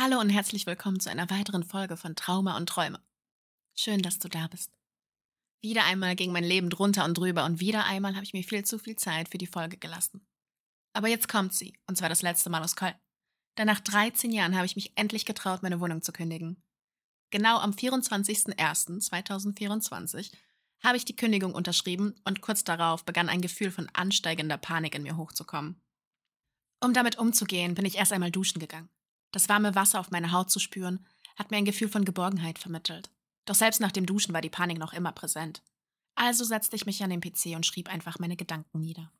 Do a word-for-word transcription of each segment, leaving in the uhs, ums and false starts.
Hallo und herzlich willkommen zu einer weiteren Folge von Trauma und Träume. Schön, dass du da bist. Wieder einmal ging mein Leben drunter und drüber und wieder einmal habe ich mir viel zu viel Zeit für die Folge gelassen. Aber jetzt kommt sie, und zwar das letzte Mal aus Köln. Denn nach dreizehn Jahren habe ich mich endlich getraut, meine Wohnung zu kündigen. Genau am vierundzwanzigsten ersten zweitausendvierundzwanzig habe ich die Kündigung unterschrieben und kurz darauf begann ein Gefühl von ansteigender Panik in mir hochzukommen. Um damit umzugehen, bin ich erst einmal duschen gegangen. Das warme Wasser auf meine Haut zu spüren, hat mir ein Gefühl von Geborgenheit vermittelt. Doch selbst nach dem Duschen war die Panik noch immer präsent. Also setzte ich mich an den P C und schrieb einfach meine Gedanken nieder.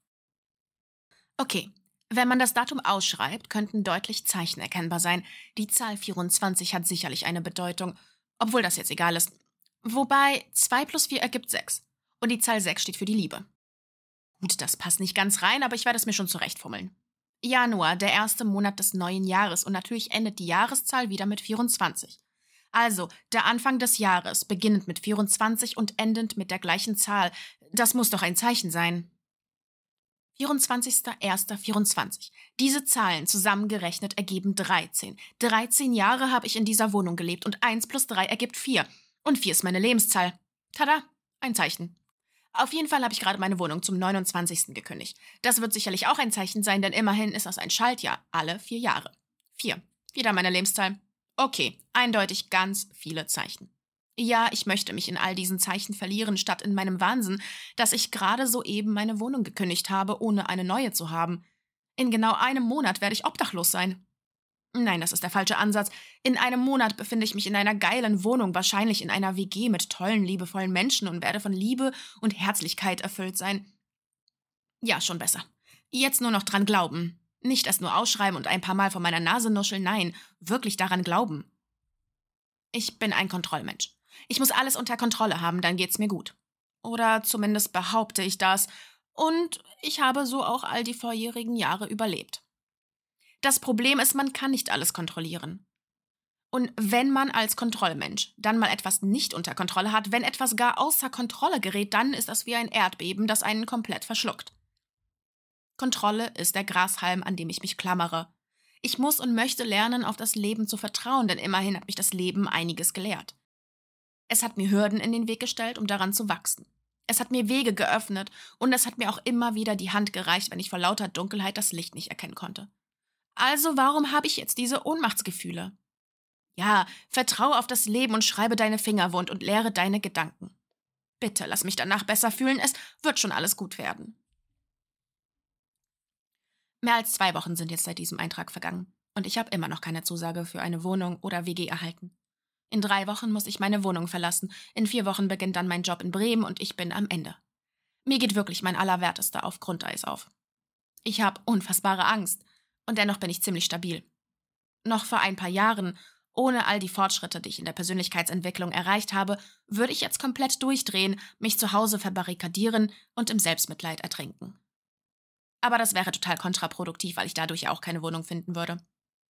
Okay, wenn man das Datum ausschreibt, könnten deutlich Zeichen erkennbar sein. Die Zahl vierundzwanzig hat sicherlich eine Bedeutung, obwohl das jetzt egal ist. Wobei zwei plus vier ergibt sechs. Und die Zahl sechs steht für die Liebe. Gut, das passt nicht ganz rein, aber ich werde es mir schon zurechtfummeln. Januar, der erste Monat des neuen Jahres, und natürlich endet die Jahreszahl wieder mit vierundzwanzig. Also, der Anfang des Jahres, beginnend mit vierundzwanzig und endend mit der gleichen Zahl. Das muss doch ein Zeichen sein. vierundzwanzigster erster vierundzwanzig. Diese Zahlen zusammengerechnet ergeben dreizehn. dreizehn Jahre habe ich in dieser Wohnung gelebt und eins plus drei ergibt vier. Und vier ist meine Lebenszahl. Tada, ein Zeichen. Auf jeden Fall habe ich gerade meine Wohnung zum neunundzwanzigsten gekündigt. Das wird sicherlich auch ein Zeichen sein, denn immerhin ist das ein Schaltjahr, alle vier Jahre. Vier. Wieder meine Lebenszahl. Okay, eindeutig ganz viele Zeichen. Ja, ich möchte mich in all diesen Zeichen verlieren, statt in meinem Wahnsinn, dass ich gerade soeben meine Wohnung gekündigt habe, ohne eine neue zu haben. In genau einem Monat werde ich obdachlos sein. Nein, das ist der falsche Ansatz. In einem Monat befinde ich mich in einer geilen Wohnung, wahrscheinlich in einer W G mit tollen, liebevollen Menschen und werde von Liebe und Herzlichkeit erfüllt sein. Ja, schon besser. Jetzt nur noch dran glauben. Nicht erst nur ausschreiben und ein paar Mal vor meiner Nase nuscheln, nein, wirklich daran glauben. Ich bin ein Kontrollmensch. Ich muss alles unter Kontrolle haben, dann geht's mir gut. Oder zumindest behaupte ich das. Und ich habe so auch all die vorherigen Jahre überlebt. Das Problem ist, man kann nicht alles kontrollieren. Und wenn man als Kontrollmensch dann mal etwas nicht unter Kontrolle hat, wenn etwas gar außer Kontrolle gerät, dann ist das wie ein Erdbeben, das einen komplett verschluckt. Kontrolle ist der Grashalm, an dem ich mich klammere. Ich muss und möchte lernen, auf das Leben zu vertrauen, denn immerhin hat mich das Leben einiges gelehrt. Es hat mir Hürden in den Weg gestellt, um daran zu wachsen. Es hat mir Wege geöffnet und es hat mir auch immer wieder die Hand gereicht, wenn ich vor lauter Dunkelheit das Licht nicht erkennen konnte. Also warum habe ich jetzt diese Ohnmachtsgefühle? Ja, vertraue auf das Leben und schreibe deine Finger wund und lehre deine Gedanken. Bitte lass mich danach besser fühlen, es wird schon alles gut werden. Mehr als zwei Wochen sind jetzt seit diesem Eintrag vergangen und ich habe immer noch keine Zusage für eine Wohnung oder W G erhalten. In drei Wochen muss ich meine Wohnung verlassen, in vier Wochen beginnt dann mein Job in Bremen und ich bin am Ende. Mir geht wirklich mein Allerwertester auf Grundeis auf. Ich habe unfassbare Angst. Und dennoch bin ich ziemlich stabil. Noch vor ein paar Jahren, ohne all die Fortschritte, die ich in der Persönlichkeitsentwicklung erreicht habe, würde ich jetzt komplett durchdrehen, mich zu Hause verbarrikadieren und im Selbstmitleid ertrinken. Aber das wäre total kontraproduktiv, weil ich dadurch ja auch keine Wohnung finden würde.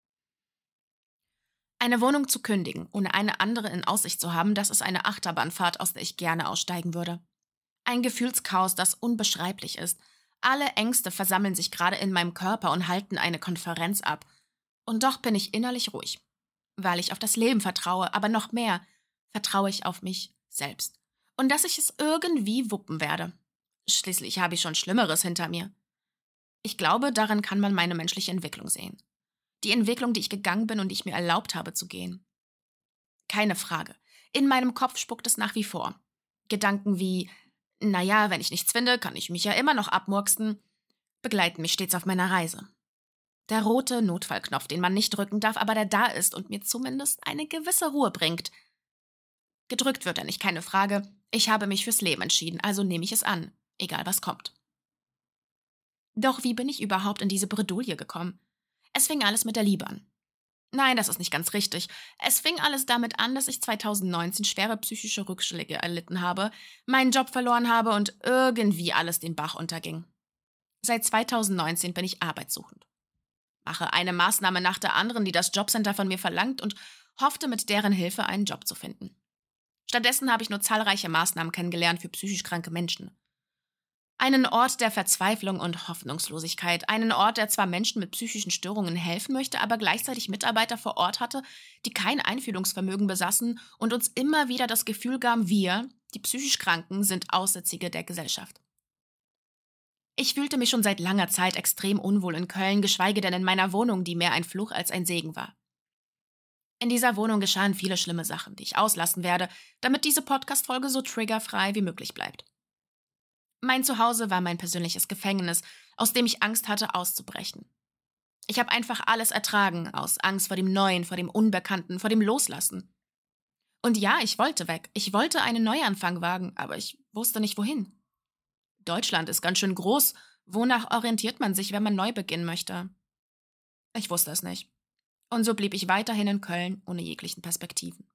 Eine Wohnung zu kündigen, ohne eine andere in Aussicht zu haben, das ist eine Achterbahnfahrt, aus der ich gerne aussteigen würde. Ein Gefühlschaos, das unbeschreiblich ist. Alle Ängste versammeln sich gerade in meinem Körper und halten eine Konferenz ab. Und doch bin ich innerlich ruhig, weil ich auf das Leben vertraue, aber noch mehr vertraue ich auf mich selbst. Und dass ich es irgendwie wuppen werde. Schließlich habe ich schon Schlimmeres hinter mir. Ich glaube, daran kann man meine menschliche Entwicklung sehen. Die Entwicklung, die ich gegangen bin und die ich mir erlaubt habe zu gehen. Keine Frage. In meinem Kopf spuckt es nach wie vor. Gedanken wie: Naja, wenn ich nichts finde, kann ich mich ja immer noch abmurksen, begleiten mich stets auf meiner Reise. Der rote Notfallknopf, den man nicht drücken darf, aber der da ist und mir zumindest eine gewisse Ruhe bringt. Gedrückt wird er nicht, keine Frage. Ich habe mich fürs Leben entschieden, also nehme ich es an, egal was kommt. Doch wie bin ich überhaupt in diese Bredouille gekommen? Es fing alles mit der Liebe an. Nein, das ist nicht ganz richtig. Es fing alles damit an, dass ich zweitausendneunzehn schwere psychische Rückschläge erlitten habe, meinen Job verloren habe und irgendwie alles den Bach unterging. Seit zweitausendneunzehn bin ich arbeitssuchend. Mache eine Maßnahme nach der anderen, die das Jobcenter von mir verlangt, und hoffte mit deren Hilfe einen Job zu finden. Stattdessen habe ich nur zahlreiche Maßnahmen kennengelernt für psychisch kranke Menschen. Einen Ort der Verzweiflung und Hoffnungslosigkeit. Einen Ort, der zwar Menschen mit psychischen Störungen helfen möchte, aber gleichzeitig Mitarbeiter vor Ort hatte, die kein Einfühlungsvermögen besaßen und uns immer wieder das Gefühl gaben, wir, die psychisch Kranken, sind Aussätzige der Gesellschaft. Ich fühlte mich schon seit langer Zeit extrem unwohl in Köln, geschweige denn in meiner Wohnung, die mehr ein Fluch als ein Segen war. In dieser Wohnung geschahen viele schlimme Sachen, die ich auslassen werde, damit diese Podcast-Folge so triggerfrei wie möglich bleibt. Mein Zuhause war mein persönliches Gefängnis, aus dem ich Angst hatte, auszubrechen. Ich habe einfach alles ertragen, aus Angst vor dem Neuen, vor dem Unbekannten, vor dem Loslassen. Und ja, ich wollte weg. Ich wollte einen Neuanfang wagen, aber ich wusste nicht, wohin. Deutschland ist ganz schön groß. Wonach orientiert man sich, wenn man neu beginnen möchte? Ich wusste es nicht. Und so blieb ich weiterhin in Köln, ohne jeglichen Perspektiven.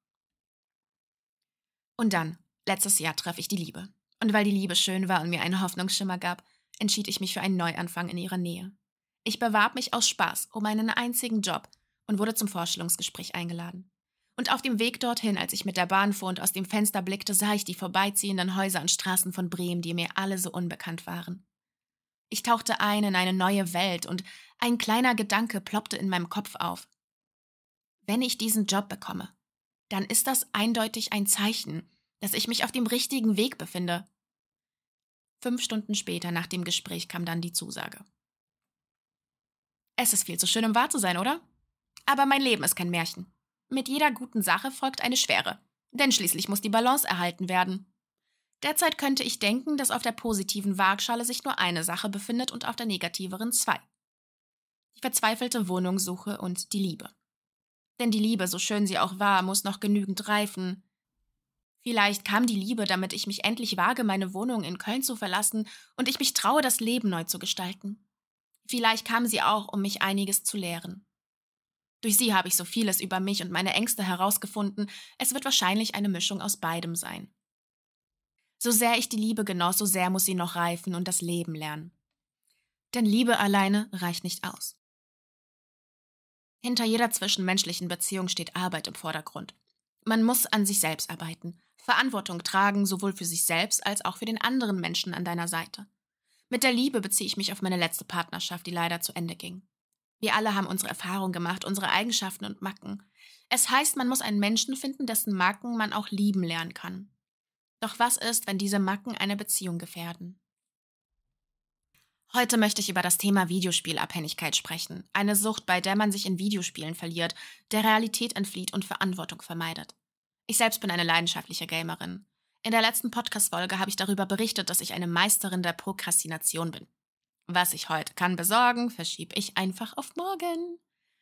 Und dann, letztes Jahr, traf ich die Liebe. Und weil die Liebe schön war und mir einen Hoffnungsschimmer gab, entschied ich mich für einen Neuanfang in ihrer Nähe. Ich bewarb mich aus Spaß um einen einzigen Job und wurde zum Vorstellungsgespräch eingeladen. Und auf dem Weg dorthin, als ich mit der Bahn fuhr und aus dem Fenster blickte, sah ich die vorbeiziehenden Häuser und Straßen von Bremen, die mir alle so unbekannt waren. Ich tauchte ein in eine neue Welt und ein kleiner Gedanke ploppte in meinem Kopf auf. Wenn ich diesen Job bekomme, dann ist das eindeutig ein Zeichen, dass ich mich auf dem richtigen Weg befinde. Fünf Stunden später nach dem Gespräch kam dann die Zusage. Es ist viel zu schön, um wahr zu sein, oder? Aber mein Leben ist kein Märchen. Mit jeder guten Sache folgt eine schwere, denn schließlich muss die Balance erhalten werden. Derzeit könnte ich denken, dass auf der positiven Waagschale sich nur eine Sache befindet und auf der negativeren zwei. Die verzweifelte Wohnungssuche und die Liebe. Denn die Liebe, so schön sie auch war, muss noch genügend reifen. Vielleicht kam die Liebe, damit ich mich endlich wage, meine Wohnung in Köln zu verlassen und ich mich traue, das Leben neu zu gestalten. Vielleicht kam sie auch, um mich einiges zu lehren. Durch sie habe ich so vieles über mich und meine Ängste herausgefunden. Es wird wahrscheinlich eine Mischung aus beidem sein. So sehr ich die Liebe genoss, so sehr muss sie noch reifen und das Leben lernen. Denn Liebe alleine reicht nicht aus. Hinter jeder zwischenmenschlichen Beziehung steht Arbeit im Vordergrund. Man muss an sich selbst arbeiten, Verantwortung tragen, sowohl für sich selbst als auch für den anderen Menschen an deiner Seite. Mit der Liebe beziehe ich mich auf meine letzte Partnerschaft, die leider zu Ende ging. Wir alle haben unsere Erfahrungen gemacht, unsere Eigenschaften und Macken. Es heißt, man muss einen Menschen finden, dessen Macken man auch lieben lernen kann. Doch was ist, wenn diese Macken eine Beziehung gefährden? Heute möchte ich über das Thema Videospielabhängigkeit sprechen. Eine Sucht, bei der man sich in Videospielen verliert, der Realität entflieht und Verantwortung vermeidet. Ich selbst bin eine leidenschaftliche Gamerin. In der letzten Podcast-Folge habe ich darüber berichtet, dass ich eine Meisterin der Prokrastination bin. Was ich heute kann besorgen, verschiebe ich einfach auf morgen.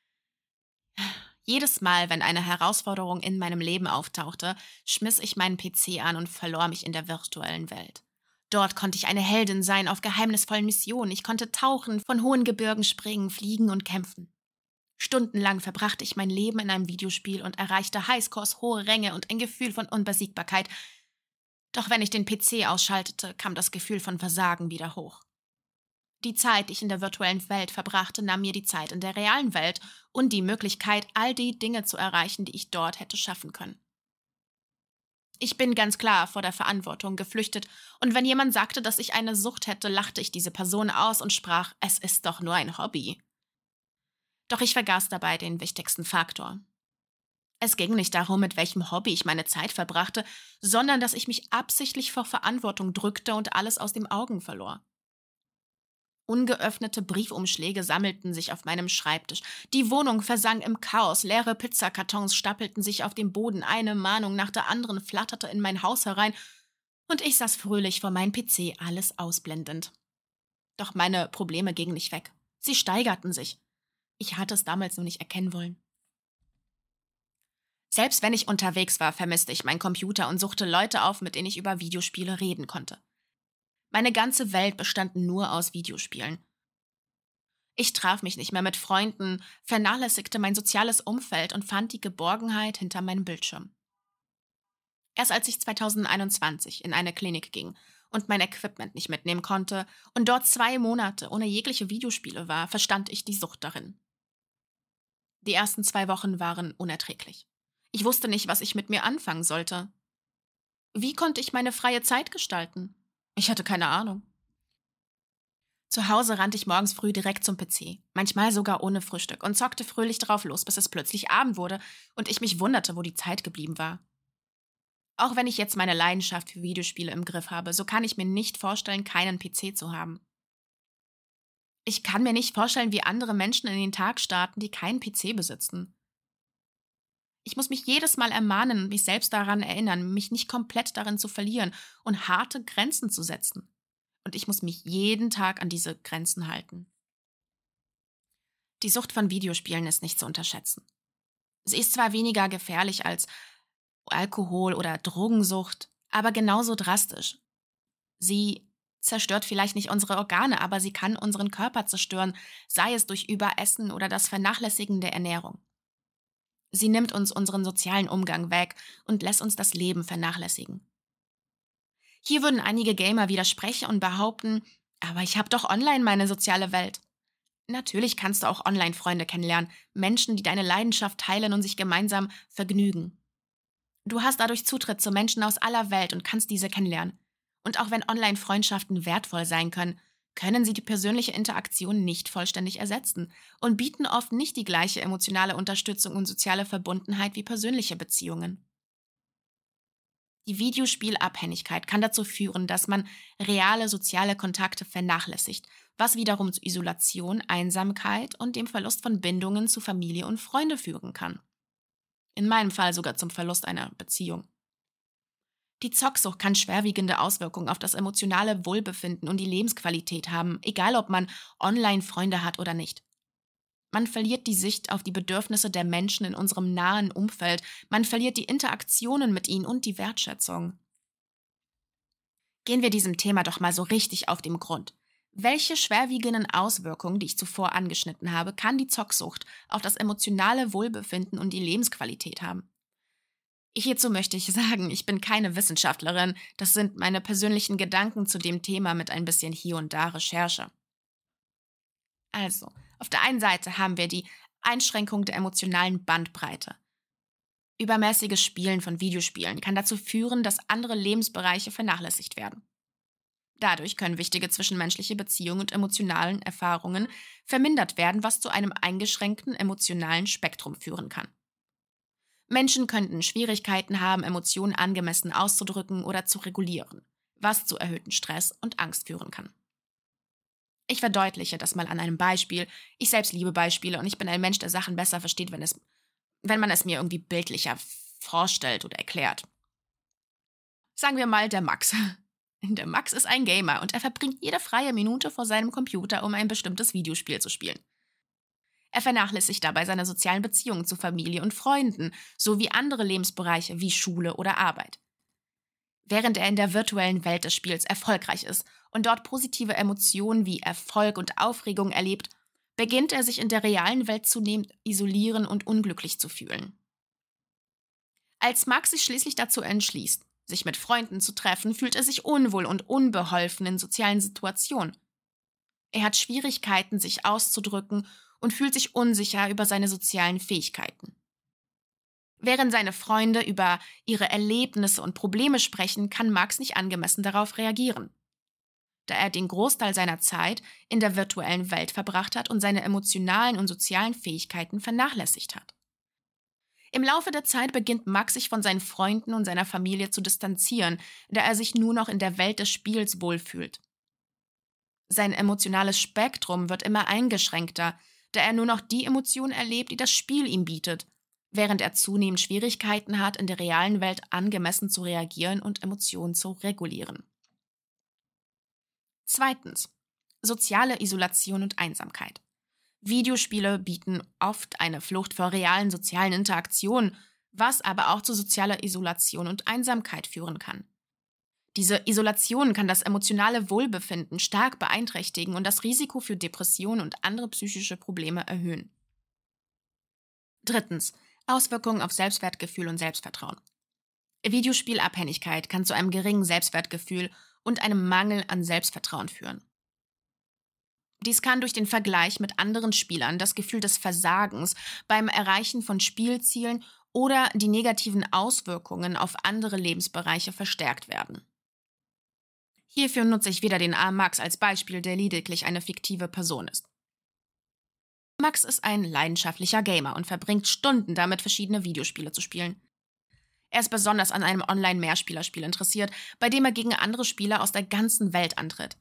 Jedes Mal, wenn eine Herausforderung in meinem Leben auftauchte, schmiss ich meinen P C an und verlor mich in der virtuellen Welt. Dort konnte ich eine Heldin sein auf geheimnisvollen Missionen. Ich konnte tauchen, von hohen Gebirgen springen, fliegen und kämpfen. Stundenlang verbrachte ich mein Leben in einem Videospiel und erreichte Highscores, hohe Ränge und ein Gefühl von Unbesiegbarkeit. Doch wenn ich den P C ausschaltete, kam das Gefühl von Versagen wieder hoch. Die Zeit, die ich in der virtuellen Welt verbrachte, nahm mir die Zeit in der realen Welt und die Möglichkeit, all die Dinge zu erreichen, die ich dort hätte schaffen können. Ich bin ganz klar vor der Verantwortung geflüchtet und wenn jemand sagte, dass ich eine Sucht hätte, lachte ich diese Person aus und sprach, es ist doch nur ein Hobby. Doch ich vergaß dabei den wichtigsten Faktor. Es ging nicht darum, mit welchem Hobby ich meine Zeit verbrachte, sondern dass ich mich absichtlich vor Verantwortung drückte und alles aus den Augen verlor. Ungeöffnete Briefumschläge sammelten sich auf meinem Schreibtisch. Die Wohnung versank im Chaos. Leere Pizzakartons stapelten sich auf dem Boden. Eine Mahnung nach der anderen flatterte in mein Haus herein. Und ich saß fröhlich vor meinem P C, alles ausblendend. Doch meine Probleme gingen nicht weg. Sie steigerten sich. Ich hatte es damals nur nicht erkennen wollen. Selbst wenn ich unterwegs war, vermisste ich meinen Computer und suchte Leute auf, mit denen ich über Videospiele reden konnte. Meine ganze Welt bestand nur aus Videospielen. Ich traf mich nicht mehr mit Freunden, vernachlässigte mein soziales Umfeld und fand die Geborgenheit hinter meinem Bildschirm. Erst als ich zweitausendeinundzwanzig in eine Klinik ging und mein Equipment nicht mitnehmen konnte und dort zwei Monate ohne jegliche Videospiele war, verstand ich die Sucht darin. Die ersten zwei Wochen waren unerträglich. Ich wusste nicht, was ich mit mir anfangen sollte. Wie konnte ich meine freie Zeit gestalten? Ich hatte keine Ahnung. Zu Hause rannte ich morgens früh direkt zum P C, manchmal sogar ohne Frühstück, und zockte fröhlich drauf los, bis es plötzlich Abend wurde und ich mich wunderte, wo die Zeit geblieben war. Auch wenn ich jetzt meine Leidenschaft für Videospiele im Griff habe, so kann ich mir nicht vorstellen, keinen P C zu haben. Ich kann mir nicht vorstellen, wie andere Menschen in den Tag starten, die keinen P C besitzen. Ich muss mich jedes Mal ermahnen und mich selbst daran erinnern, mich nicht komplett darin zu verlieren und harte Grenzen zu setzen. Und ich muss mich jeden Tag an diese Grenzen halten. Die Sucht von Videospielen ist nicht zu unterschätzen. Sie ist zwar weniger gefährlich als Alkohol- oder Drogensucht, aber genauso drastisch. Sie zerstört vielleicht nicht unsere Organe, aber sie kann unseren Körper zerstören, sei es durch Überessen oder das Vernachlässigen der Ernährung. Sie nimmt uns unseren sozialen Umgang weg und lässt uns das Leben vernachlässigen. Hier würden einige Gamer widersprechen und behaupten, aber ich habe doch online meine soziale Welt. Natürlich kannst du auch online Freunde kennenlernen, Menschen, die deine Leidenschaft teilen und sich gemeinsam vergnügen. Du hast dadurch Zutritt zu Menschen aus aller Welt und kannst diese kennenlernen. Und auch wenn Online-Freundschaften wertvoll sein können, können sie die persönliche Interaktion nicht vollständig ersetzen und bieten oft nicht die gleiche emotionale Unterstützung und soziale Verbundenheit wie persönliche Beziehungen. Die Videospielabhängigkeit kann dazu führen, dass man reale soziale Kontakte vernachlässigt, was wiederum zu Isolation, Einsamkeit und dem Verlust von Bindungen zu Familie und Freunde führen kann. In meinem Fall sogar zum Verlust einer Beziehung. Die Zocksucht kann schwerwiegende Auswirkungen auf das emotionale Wohlbefinden und die Lebensqualität haben, egal ob man online Freunde hat oder nicht. Man verliert die Sicht auf die Bedürfnisse der Menschen in unserem nahen Umfeld, man verliert die Interaktionen mit ihnen und die Wertschätzung. Gehen wir diesem Thema doch mal so richtig auf den Grund. Welche schwerwiegenden Auswirkungen, die ich zuvor angeschnitten habe, kann die Zocksucht auf das emotionale Wohlbefinden und die Lebensqualität haben? Hierzu möchte ich sagen, ich bin keine Wissenschaftlerin, das sind meine persönlichen Gedanken zu dem Thema mit ein bisschen hier und da Recherche. Also, auf der einen Seite haben wir die Einschränkung der emotionalen Bandbreite. Übermäßiges Spielen von Videospielen kann dazu führen, dass andere Lebensbereiche vernachlässigt werden. Dadurch können wichtige zwischenmenschliche Beziehungen und emotionalen Erfahrungen vermindert werden, was zu einem eingeschränkten emotionalen Spektrum führen kann. Menschen könnten Schwierigkeiten haben, Emotionen angemessen auszudrücken oder zu regulieren, was zu erhöhtem Stress und Angst führen kann. Ich verdeutliche das mal an einem Beispiel. Ich selbst liebe Beispiele und ich bin ein Mensch, der Sachen besser versteht, wenn, es, wenn man es mir irgendwie bildlicher vorstellt oder erklärt. Sagen wir mal der Max. Der Max ist ein Gamer und er verbringt jede freie Minute vor seinem Computer, um ein bestimmtes Videospiel zu spielen. Er vernachlässigt dabei seine sozialen Beziehungen zu Familie und Freunden, sowie andere Lebensbereiche wie Schule oder Arbeit. Während er in der virtuellen Welt des Spiels erfolgreich ist und dort positive Emotionen wie Erfolg und Aufregung erlebt, beginnt er sich in der realen Welt zunehmend isolieren und unglücklich zu fühlen. Als Max sich schließlich dazu entschließt, sich mit Freunden zu treffen, fühlt er sich unwohl und unbeholfen in sozialen Situationen. Er hat Schwierigkeiten, sich auszudrücken und fühlt sich unsicher über seine sozialen Fähigkeiten. Während seine Freunde über ihre Erlebnisse und Probleme sprechen, kann Max nicht angemessen darauf reagieren, da er den Großteil seiner Zeit in der virtuellen Welt verbracht hat und seine emotionalen und sozialen Fähigkeiten vernachlässigt hat. Im Laufe der Zeit beginnt Max sich von seinen Freunden und seiner Familie zu distanzieren, da er sich nur noch in der Welt des Spiels wohlfühlt. Sein emotionales Spektrum wird immer eingeschränkter, da er nur noch die Emotionen erlebt, die das Spiel ihm bietet, während er zunehmend Schwierigkeiten hat, in der realen Welt angemessen zu reagieren und Emotionen zu regulieren. Zweitens. Soziale Isolation und Einsamkeit. Videospiele bieten oft eine Flucht vor realen sozialen Interaktionen, was aber auch zu sozialer Isolation und Einsamkeit führen kann. Diese Isolation kann das emotionale Wohlbefinden stark beeinträchtigen und das Risiko für Depressionen und andere psychische Probleme erhöhen. Drittens. Auswirkungen auf Selbstwertgefühl und Selbstvertrauen. Videospielabhängigkeit kann zu einem geringen Selbstwertgefühl und einem Mangel an Selbstvertrauen führen. Dies kann durch den Vergleich mit anderen Spielern, das Gefühl des Versagens beim Erreichen von Spielzielen oder die negativen Auswirkungen auf andere Lebensbereiche verstärkt werden. Hierfür nutze ich wieder den armen Max als Beispiel, der lediglich eine fiktive Person ist. Max ist ein leidenschaftlicher Gamer und verbringt Stunden damit, verschiedene Videospiele zu spielen. Er ist besonders an einem Online-Mehrspielerspiel interessiert, bei dem er gegen andere Spieler aus der ganzen Welt antritt.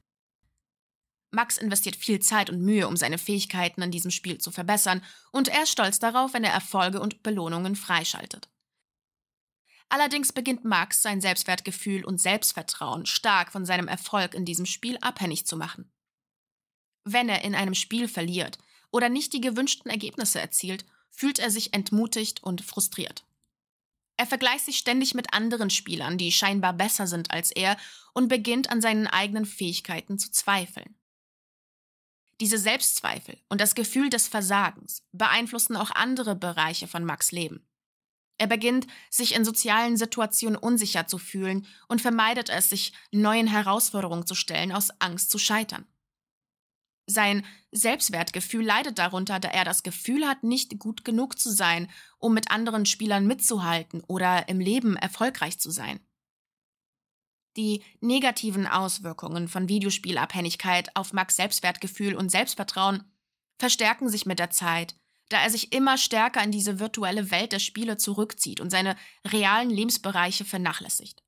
Max investiert viel Zeit und Mühe, um seine Fähigkeiten in diesem Spiel zu verbessern, und er ist stolz darauf, wenn er Erfolge und Belohnungen freischaltet. Allerdings beginnt Max sein Selbstwertgefühl und Selbstvertrauen stark von seinem Erfolg in diesem Spiel abhängig zu machen. Wenn er in einem Spiel verliert oder nicht die gewünschten Ergebnisse erzielt, fühlt er sich entmutigt und frustriert. Er vergleicht sich ständig mit anderen Spielern, die scheinbar besser sind als er, und beginnt an seinen eigenen Fähigkeiten zu zweifeln. Diese Selbstzweifel und das Gefühl des Versagens beeinflussen auch andere Bereiche von Max' Leben. Er beginnt, sich in sozialen Situationen unsicher zu fühlen und vermeidet es, sich neuen Herausforderungen zu stellen, aus Angst zu scheitern. Sein Selbstwertgefühl leidet darunter, da er das Gefühl hat, nicht gut genug zu sein, um mit anderen Spielern mitzuhalten oder im Leben erfolgreich zu sein. Die negativen Auswirkungen von Videospielabhängigkeit auf Max' Selbstwertgefühl und Selbstvertrauen verstärken sich mit der Zeit, da er sich immer stärker in diese virtuelle Welt der Spiele zurückzieht und seine realen Lebensbereiche vernachlässigt.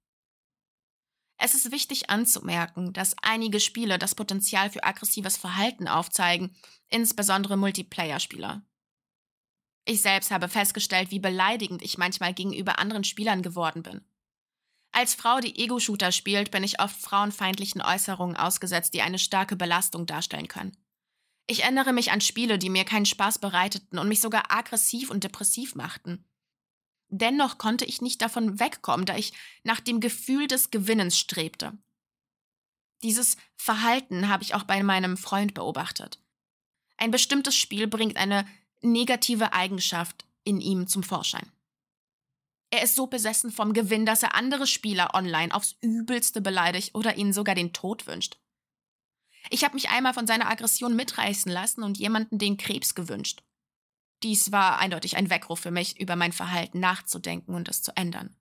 Es ist wichtig anzumerken, dass einige Spiele das Potenzial für aggressives Verhalten aufzeigen, insbesondere Multiplayer-Spieler. Ich selbst habe festgestellt, wie beleidigend ich manchmal gegenüber anderen Spielern geworden bin. Als Frau, die Ego-Shooter spielt, bin ich oft frauenfeindlichen Äußerungen ausgesetzt, die eine starke Belastung darstellen können. Ich erinnere mich an Spiele, die mir keinen Spaß bereiteten und mich sogar aggressiv und depressiv machten. Dennoch konnte ich nicht davon wegkommen, da ich nach dem Gefühl des Gewinnens strebte. Dieses Verhalten habe ich auch bei meinem Freund beobachtet. Ein bestimmtes Spiel bringt eine negative Eigenschaft in ihm zum Vorschein. Er ist so besessen vom Gewinn, dass er andere Spieler online aufs Übelste beleidigt oder ihnen sogar den Tod wünscht. Ich habe mich einmal von seiner Aggression mitreißen lassen und jemanden den Krebs gewünscht. Dies war eindeutig ein Weckruf für mich, über mein Verhalten nachzudenken und es zu ändern.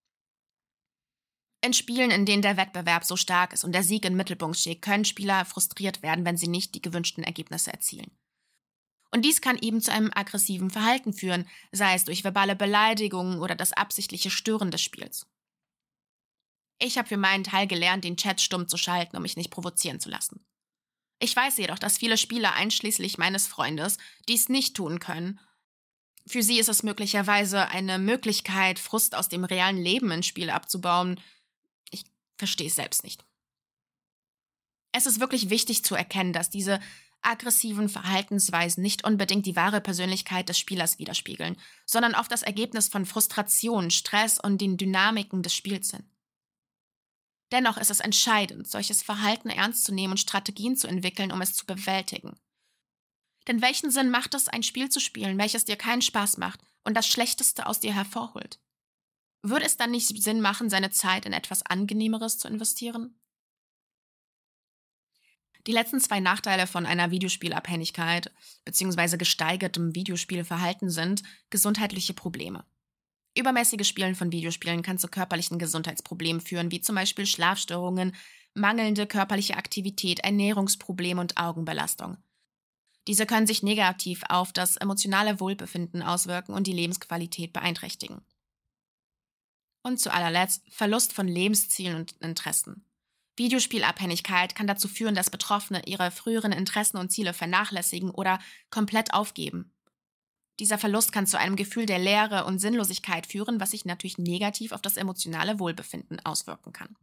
In Spielen, in denen der Wettbewerb so stark ist und der Sieg im Mittelpunkt steht, können Spieler frustriert werden, wenn sie nicht die gewünschten Ergebnisse erzielen. Und dies kann eben zu einem aggressiven Verhalten führen, sei es durch verbale Beleidigungen oder das absichtliche Stören des Spiels. Ich habe für meinen Teil gelernt, den Chat stumm zu schalten, um mich nicht provozieren zu lassen. Ich weiß jedoch, dass viele Spieler, einschließlich meines Freundes, dies nicht tun können. Für sie ist es möglicherweise eine Möglichkeit, Frust aus dem realen Leben in Spiele abzubauen. Ich verstehe es selbst nicht. Es ist wirklich wichtig zu erkennen, dass diese aggressiven Verhaltensweisen nicht unbedingt die wahre Persönlichkeit des Spielers widerspiegeln, sondern oft das Ergebnis von Frustration, Stress und den Dynamiken des Spiels sind. Dennoch ist es entscheidend, solches Verhalten ernst zu nehmen und Strategien zu entwickeln, um es zu bewältigen. Denn welchen Sinn macht es, ein Spiel zu spielen, welches dir keinen Spaß macht und das Schlechteste aus dir hervorholt? Würde es dann nicht Sinn machen, seine Zeit in etwas Angenehmeres zu investieren? Die letzten zwei Nachteile von einer Videospielabhängigkeit bzw. gesteigertem Videospielverhalten sind gesundheitliche Probleme. Übermäßiges Spielen von Videospielen kann zu körperlichen Gesundheitsproblemen führen, wie zum Beispiel Schlafstörungen, mangelnde körperliche Aktivität, Ernährungsprobleme und Augenbelastung. Diese können sich negativ auf das emotionale Wohlbefinden auswirken und die Lebensqualität beeinträchtigen. Und zu allerletzt Verlust von Lebenszielen und Interessen. Videospielabhängigkeit kann dazu führen, dass Betroffene ihre früheren Interessen und Ziele vernachlässigen oder komplett aufgeben. Dieser Verlust kann zu einem Gefühl der Leere und Sinnlosigkeit führen, was sich natürlich negativ auf das emotionale Wohlbefinden auswirken kann.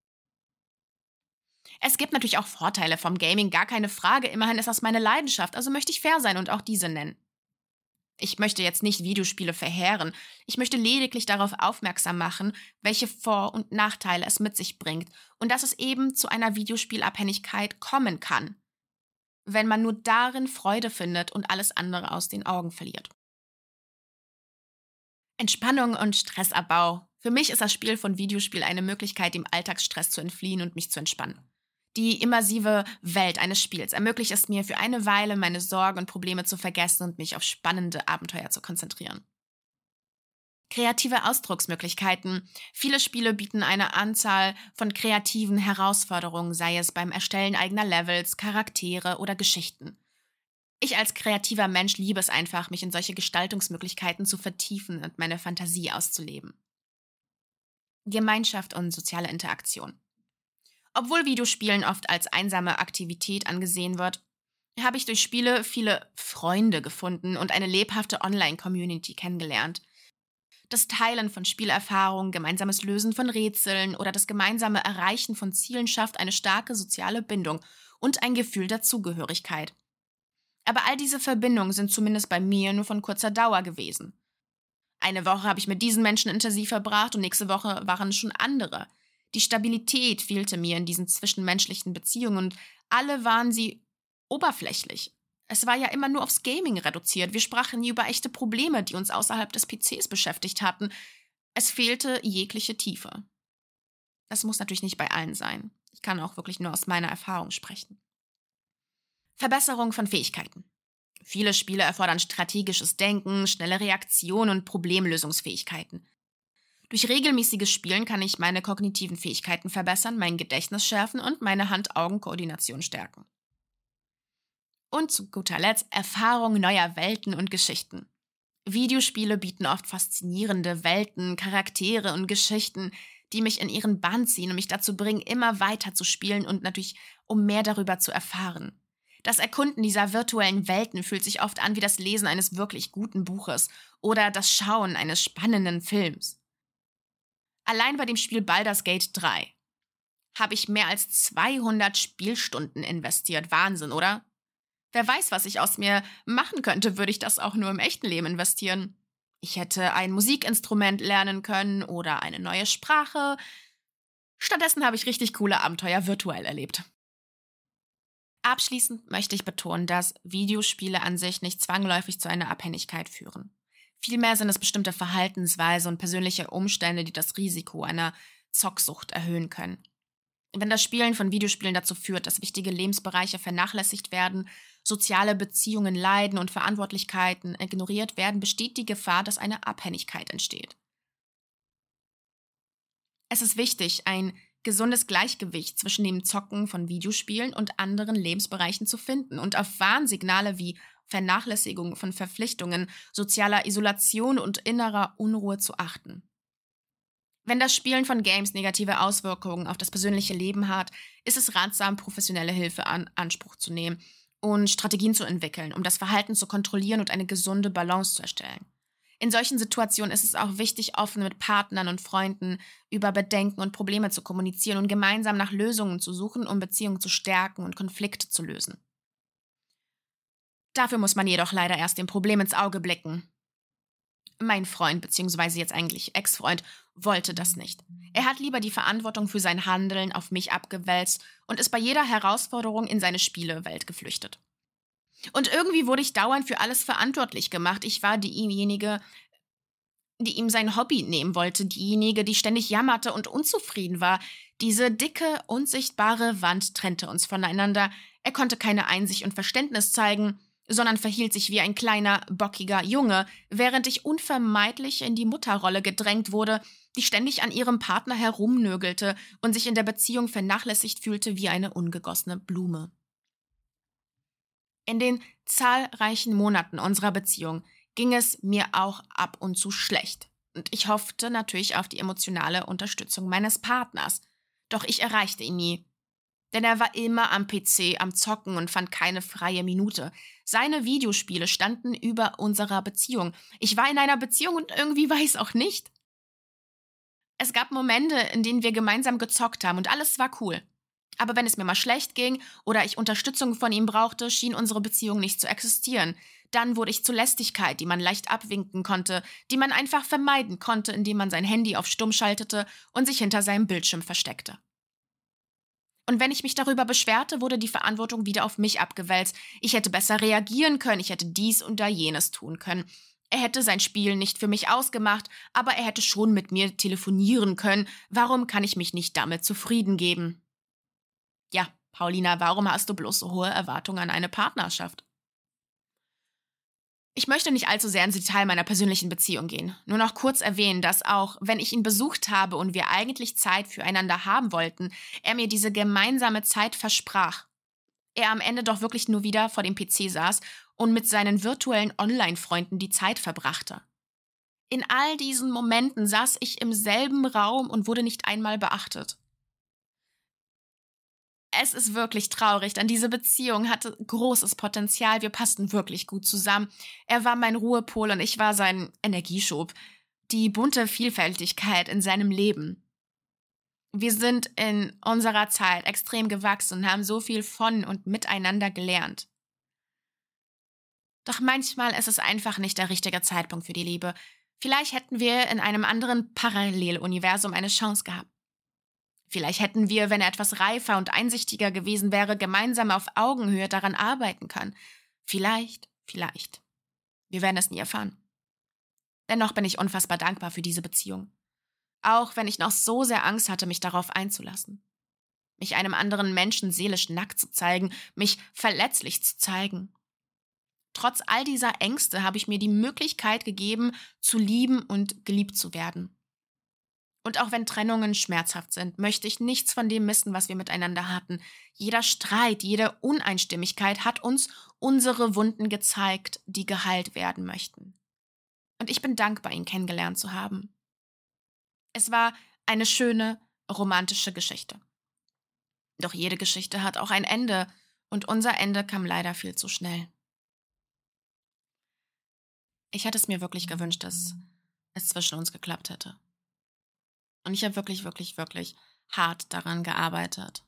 Es gibt natürlich auch Vorteile vom Gaming, gar keine Frage. Immerhin ist das meine Leidenschaft, also möchte ich fair sein und auch diese nennen. Ich möchte jetzt nicht Videospiele verheeren. Ich möchte lediglich darauf aufmerksam machen, welche Vor- und Nachteile es mit sich bringt und dass es eben zu einer Videospielabhängigkeit kommen kann, wenn man nur darin Freude findet und alles andere aus den Augen verliert. Entspannung und Stressabbau. Für mich ist das Spiel von Videospiel eine Möglichkeit, dem Alltagsstress zu entfliehen und mich zu entspannen. Die immersive Welt eines Spiels ermöglicht es mir, für eine Weile meine Sorgen und Probleme zu vergessen und mich auf spannende Abenteuer zu konzentrieren. Kreative Ausdrucksmöglichkeiten. Viele Spiele bieten eine Anzahl von kreativen Herausforderungen, sei es beim Erstellen eigener Levels, Charaktere oder Geschichten. Ich als kreativer Mensch liebe es einfach, mich in solche Gestaltungsmöglichkeiten zu vertiefen und meine Fantasie auszuleben. Gemeinschaft und soziale Interaktion. Obwohl Videospielen oft als einsame Aktivität angesehen wird, habe ich durch Spiele viele Freunde gefunden und eine lebhafte Online-Community kennengelernt. Das Teilen von Spielerfahrungen, gemeinsames Lösen von Rätseln oder das gemeinsame Erreichen von Zielen schafft eine starke soziale Bindung und ein Gefühl der Zugehörigkeit. Aber all diese Verbindungen sind zumindest bei mir nur von kurzer Dauer gewesen. Eine Woche habe ich mit diesen Menschen intensiv verbracht und nächste Woche waren es schon andere. Die Stabilität fehlte mir in diesen zwischenmenschlichen Beziehungen und alle waren sie oberflächlich. Es war ja immer nur aufs Gaming reduziert. Wir sprachen nie über echte Probleme, die uns außerhalb des P Cs beschäftigt hatten. Es fehlte jegliche Tiefe. Das muss natürlich nicht bei allen sein. Ich kann auch wirklich nur aus meiner Erfahrung sprechen. Verbesserung von Fähigkeiten. Viele Spiele erfordern strategisches Denken, schnelle Reaktion und Problemlösungsfähigkeiten. Durch regelmäßiges Spielen kann ich meine kognitiven Fähigkeiten verbessern, mein Gedächtnis schärfen und meine Hand-Augen-Koordination stärken. Und zu guter Letzt Erfahrung neuer Welten und Geschichten. Videospiele bieten oft faszinierende Welten, Charaktere und Geschichten, die mich in ihren Bann ziehen und mich dazu bringen, immer weiter zu spielen und natürlich, um mehr darüber zu erfahren. Das Erkunden dieser virtuellen Welten fühlt sich oft an wie das Lesen eines wirklich guten Buches oder das Schauen eines spannenden Films. Allein bei dem Spiel Baldur's Gate drei habe ich mehr als zweihundert Spielstunden investiert. Wahnsinn, oder? Wer weiß, was ich aus mir machen könnte, würde ich das auch nur im echten Leben investieren. Ich hätte ein Musikinstrument lernen können oder eine neue Sprache. Stattdessen habe ich richtig coole Abenteuer virtuell erlebt. Abschließend möchte ich betonen, dass Videospiele an sich nicht zwangsläufig zu einer Abhängigkeit führen. Vielmehr sind es bestimmte Verhaltensweisen und persönliche Umstände, die das Risiko einer Zocksucht erhöhen können. Wenn das Spielen von Videospielen dazu führt, dass wichtige Lebensbereiche vernachlässigt werden, soziale Beziehungen leiden und Verantwortlichkeiten ignoriert werden, besteht die Gefahr, dass eine Abhängigkeit entsteht. Es ist wichtig, ein gesundes Gleichgewicht zwischen dem Zocken von Videospielen und anderen Lebensbereichen zu finden und auf Warnsignale wie Vernachlässigung von Verpflichtungen, sozialer Isolation und innerer Unruhe zu achten. Wenn das Spielen von Games negative Auswirkungen auf das persönliche Leben hat, ist es ratsam, professionelle Hilfe in Anspruch zu nehmen und Strategien zu entwickeln, um das Verhalten zu kontrollieren und eine gesunde Balance zu erstellen. In solchen Situationen ist es auch wichtig, offen mit Partnern und Freunden über Bedenken und Probleme zu kommunizieren und gemeinsam nach Lösungen zu suchen, um Beziehungen zu stärken und Konflikte zu lösen. Dafür muss man jedoch leider erst dem Problem ins Auge blicken. Mein Freund, beziehungsweise jetzt eigentlich Ex-Freund, wollte das nicht. Er hat lieber die Verantwortung für sein Handeln auf mich abgewälzt und ist bei jeder Herausforderung in seine Spielewelt geflüchtet. Und irgendwie wurde ich dauernd für alles verantwortlich gemacht. Ich war diejenige, die ihm sein Hobby nehmen wollte, diejenige, die ständig jammerte und unzufrieden war. Diese dicke, unsichtbare Wand trennte uns voneinander. Er konnte keine Einsicht und Verständnis zeigen, sondern verhielt sich wie ein kleiner, bockiger Junge, während ich unvermeidlich in die Mutterrolle gedrängt wurde, die ständig an ihrem Partner herumnörgelte und sich in der Beziehung vernachlässigt fühlte wie eine ungegossene Blume. In den zahlreichen Monaten unserer Beziehung ging es mir auch ab und zu schlecht. Und ich hoffte natürlich auf die emotionale Unterstützung meines Partners. Doch ich erreichte ihn nie. Denn er war immer am P C, am Zocken und fand keine freie Minute. Seine Videospiele standen über unserer Beziehung. Ich war in einer Beziehung und irgendwie war ich es auch nicht. Es gab Momente, in denen wir gemeinsam gezockt haben und alles war cool. Aber wenn es mir mal schlecht ging oder ich Unterstützung von ihm brauchte, schien unsere Beziehung nicht zu existieren. Dann wurde ich zur Lästigkeit, die man leicht abwinken konnte, die man einfach vermeiden konnte, indem man sein Handy auf Stumm schaltete und sich hinter seinem Bildschirm versteckte. Und wenn ich mich darüber beschwerte, wurde die Verantwortung wieder auf mich abgewälzt. Ich hätte besser reagieren können, ich hätte dies und da jenes tun können. Er hätte sein Spiel nicht für mich ausgemacht, aber er hätte schon mit mir telefonieren können. Warum kann ich mich nicht damit zufrieden geben? Ja, Paulina, warum hast du bloß so hohe Erwartungen an eine Partnerschaft? Ich möchte nicht allzu sehr ins Detail meiner persönlichen Beziehung gehen. Nur noch kurz erwähnen, dass auch, wenn ich ihn besucht habe und wir eigentlich Zeit füreinander haben wollten, er mir diese gemeinsame Zeit versprach. Er am Ende doch wirklich nur wieder vor dem P C saß und mit seinen virtuellen Online-Freunden die Zeit verbrachte. In all diesen Momenten saß ich im selben Raum und wurde nicht einmal beachtet. Es ist wirklich traurig, denn diese Beziehung hatte großes Potenzial. Wir passten wirklich gut zusammen. Er war mein Ruhepol und ich war sein Energieschub. Die bunte Vielfältigkeit in seinem Leben. Wir sind in unserer Zeit extrem gewachsen und haben so viel von und miteinander gelernt. Doch manchmal ist es einfach nicht der richtige Zeitpunkt für die Liebe. Vielleicht hätten wir in einem anderen Paralleluniversum eine Chance gehabt. Vielleicht hätten wir, wenn er etwas reifer und einsichtiger gewesen wäre, gemeinsam auf Augenhöhe daran arbeiten können. Vielleicht, vielleicht. Wir werden es nie erfahren. Dennoch bin ich unfassbar dankbar für diese Beziehung. Auch wenn ich noch so sehr Angst hatte, mich darauf einzulassen. Mich einem anderen Menschen seelisch nackt zu zeigen, mich verletzlich zu zeigen. Trotz all dieser Ängste habe ich mir die Möglichkeit gegeben, zu lieben und geliebt zu werden. Und auch wenn Trennungen schmerzhaft sind, möchte ich nichts von dem missen, was wir miteinander hatten. Jeder Streit, jede Uneinstimmigkeit hat uns unsere Wunden gezeigt, die geheilt werden möchten. Und ich bin dankbar, ihn kennengelernt zu haben. Es war eine schöne, romantische Geschichte. Doch jede Geschichte hat auch ein Ende, und unser Ende kam leider viel zu schnell. Ich hätte es mir wirklich gewünscht, dass es zwischen uns geklappt hätte. Und ich habe wirklich, wirklich, wirklich hart daran gearbeitet.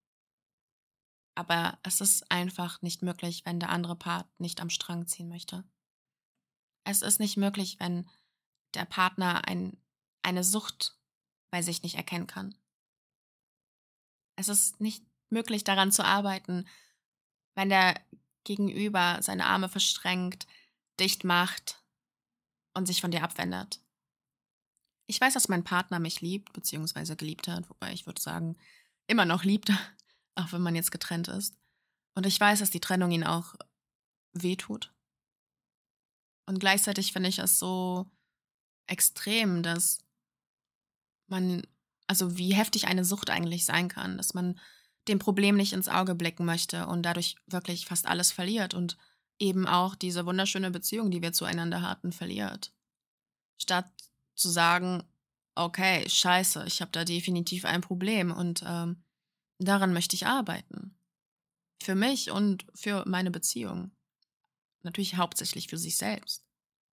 Aber es ist einfach nicht möglich, wenn der andere Part nicht am Strang ziehen möchte. Es ist nicht möglich, wenn der Partner ein, eine Sucht bei sich nicht erkennen kann. Es ist nicht möglich, daran zu arbeiten, wenn der Gegenüber seine Arme verschränkt, dicht macht und sich von dir abwendet. Ich weiß, dass mein Partner mich liebt, beziehungsweise geliebt hat, wobei ich würde sagen, immer noch liebt, auch wenn man jetzt getrennt ist. Und ich weiß, dass die Trennung ihn auch wehtut. Und gleichzeitig finde ich es so extrem, dass man, also wie heftig eine Sucht eigentlich sein kann, dass man dem Problem nicht ins Auge blicken möchte und dadurch wirklich fast alles verliert und eben auch diese wunderschöne Beziehung, die wir zueinander hatten, verliert. Statt zu sagen, okay, scheiße, ich habe da definitiv ein Problem und ähm, daran möchte ich arbeiten. Für mich und für meine Beziehung. Natürlich hauptsächlich für sich selbst.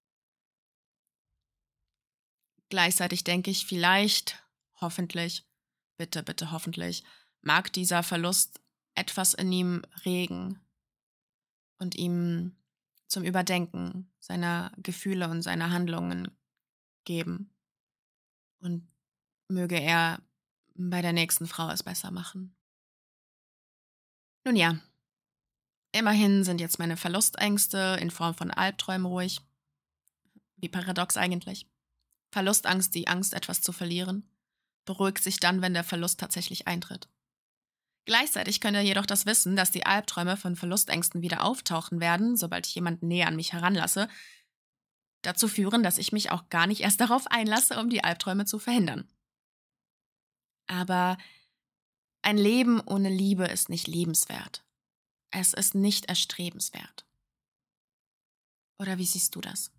Gleichzeitig denke ich, vielleicht, hoffentlich, bitte, bitte, hoffentlich, mag dieser Verlust etwas in ihm regen und ihm zum Überdenken seiner Gefühle und seiner Handlungen geben. Und möge er bei der nächsten Frau es besser machen. Nun ja, immerhin sind jetzt meine Verlustängste in Form von Albträumen ruhig. Wie paradox eigentlich. Verlustangst, die Angst, etwas zu verlieren, beruhigt sich dann, wenn der Verlust tatsächlich eintritt. Gleichzeitig könnt ihr jedoch das Wissen, dass die Albträume von Verlustängsten wieder auftauchen werden, sobald ich jemanden näher an mich heranlasse, dazu führen, dass ich mich auch gar nicht erst darauf einlasse, um die Albträume zu verhindern. Aber ein Leben ohne Liebe ist nicht lebenswert. Es ist nicht erstrebenswert. Oder wie siehst du das?